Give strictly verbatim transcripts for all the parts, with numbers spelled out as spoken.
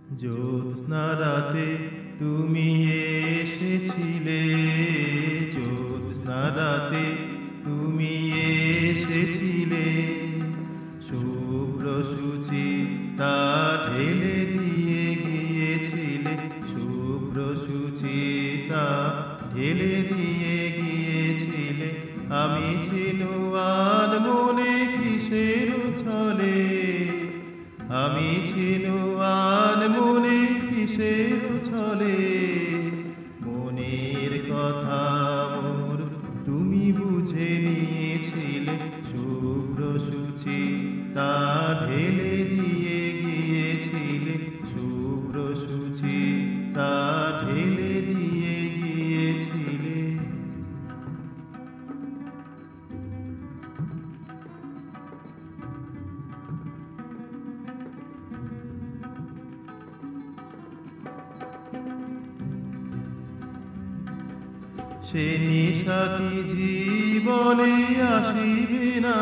জ্যোৎস্না রাতে তুমি এসেছিলে, জ্যোৎস্না রাতে তুমি এসেছিলে, শুভ্র সুচিতা ঢেলে দিয়ে গিয়েছিলে, শুভ্র সুচিতা ঢেলে দিয়ে গিয়েছিলে। আমি ছিল আনমনে কিসের ছলে, আমি ছিল আনমনে কিসের ছলে, মনের কথা মোর তুমি বুঝে নিয়েছিলে, শুভ্র সুচিতা ঢেলে দিয়ে গিয়েছিলে, শুভ্র সুচিতা ঢেলে দিয়ে গিয়েছিলে। সে নিশা কি জীবনে আসিবে না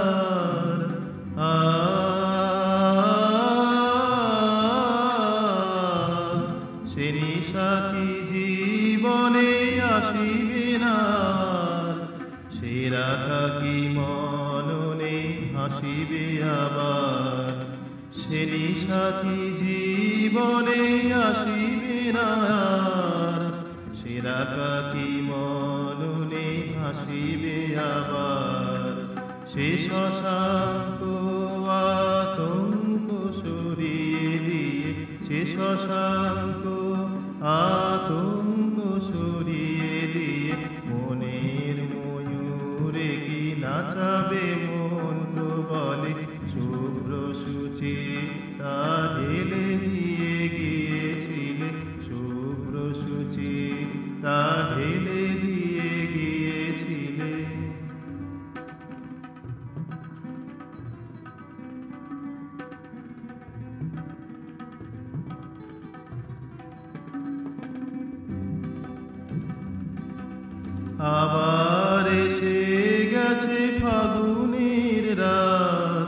আর, সে নিশা কি জীবনে আসিবে না, সে রাখা কি মননে হাসিবে আবার, সে নিশা কি জীবনে আসিবে না, সে রাখা কি মননে হাসিবে আবার। সে শশাঙ্ক আতঙ্ক সরিয়ে দিয়ে, সে শশাঙ্ক আতঙ্ক সরিয়ে দিয়ে, মনের ময়ূরে কি নাচাবে মন্ত্র বলে, শুভ্র সুচিতা ঢেলে দিয়ে গিয়েছিলে, শুভ্র সুচিতা ঢেলে দিয়ে গিয়েছিলে। আবার এসে গেছে ফাগুনের রাত,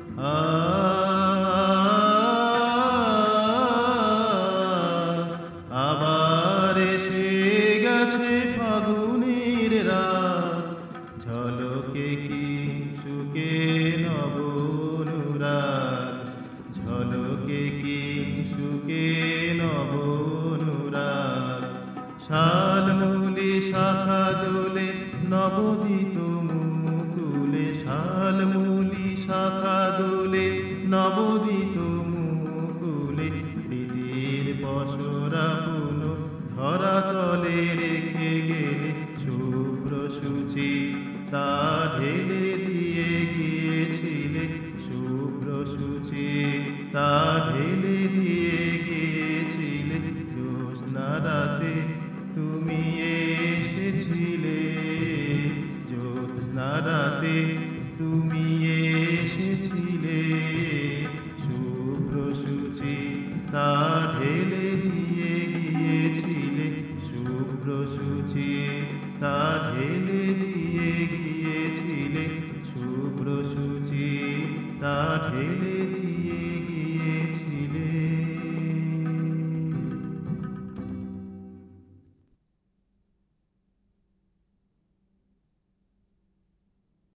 আবার এসে গেছে ফাগুনের রাত, ঝলকে কি সুখে নব অনুরাগ, ঝলকে কি সুখে নব অনুরাগ। শালমূলি শাখা দোলে নবদিত মুকুলে, শালমূলি শাখা দোলে নবদিত মুকুলে, প্রীতির পসরা পুনো ধরা তলে রেখে গেলে, শুভ্র সুচিতা ঢেলে দিয়ে গিয়েছিলে, শুভ্র সুচিতা ঢেলে দিয়ে গিয়েছিলে। জ্যোৎস্না রাতে তুমি এসেছিলে, জ্যোৎস্না রাতে তুমি এসেছিলে, শুভ্র সুচিতা ঢেলে দিয়ে গিয়েছিলে, শুভ্র সুচিতা ঢেলে দিয়ে গিয়েছিলে, শুভ্র সুচিতা ঢেলে